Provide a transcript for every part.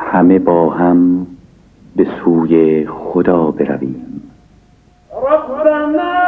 همه با هم به سوی خدا برویم. ربنا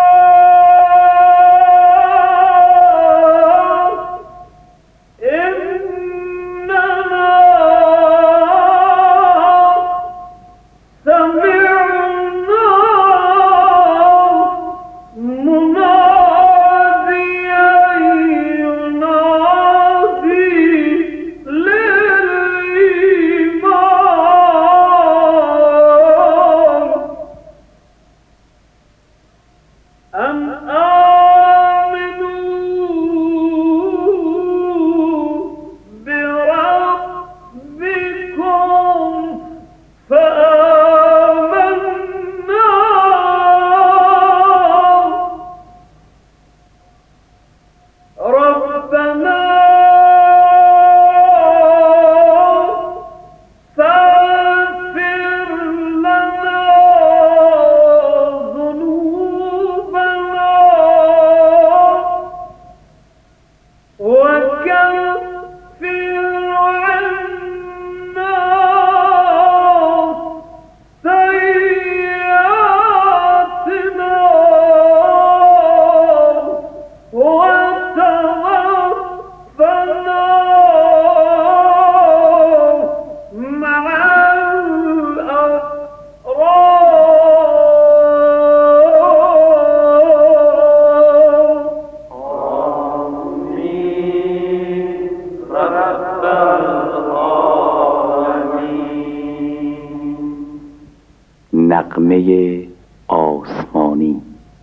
نغمه آسمانی.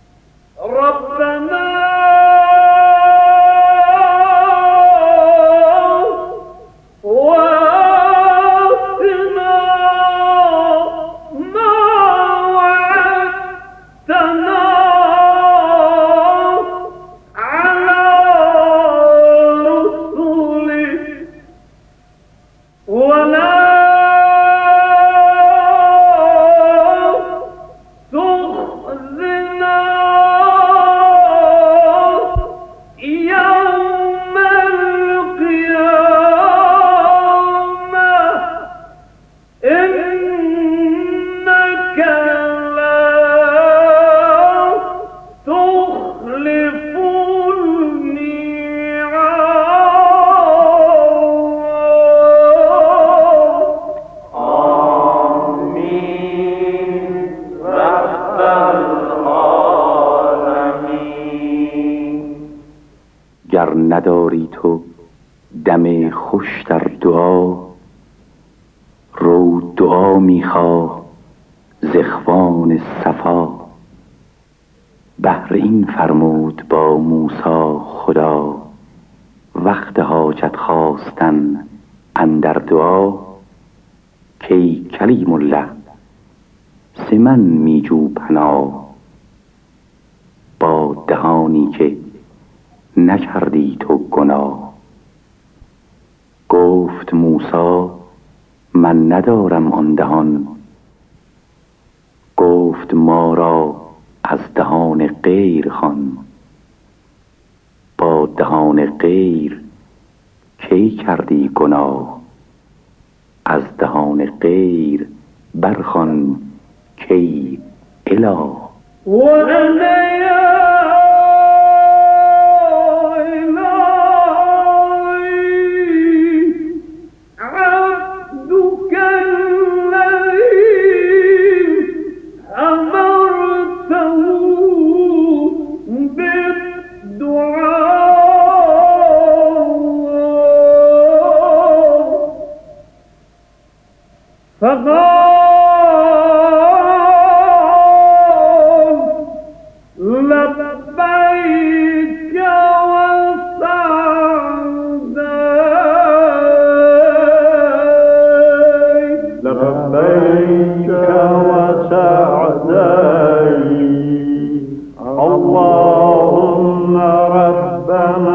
ربنا گر نداری تو دم خوش در دعا، رو دعا میخواه ز اخوان صفا. بهر این فرمود با موسی خدا، وقت حاجت خواستن اندر دعا. کی کلیم الله ز من میجو پناه، با دهانی که نکردی تو گناه. گفت موسی من ندارم آن دهان، گفت ما را از دهان غیر خوان. با دهان غیر کی کردی گناه، از دهان غیر برخوان کی اله. اللهم ربنا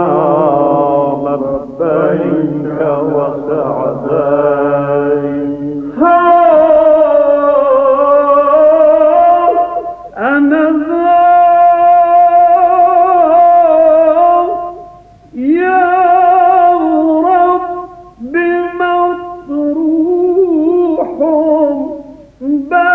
لبيك وسعديك بلغنا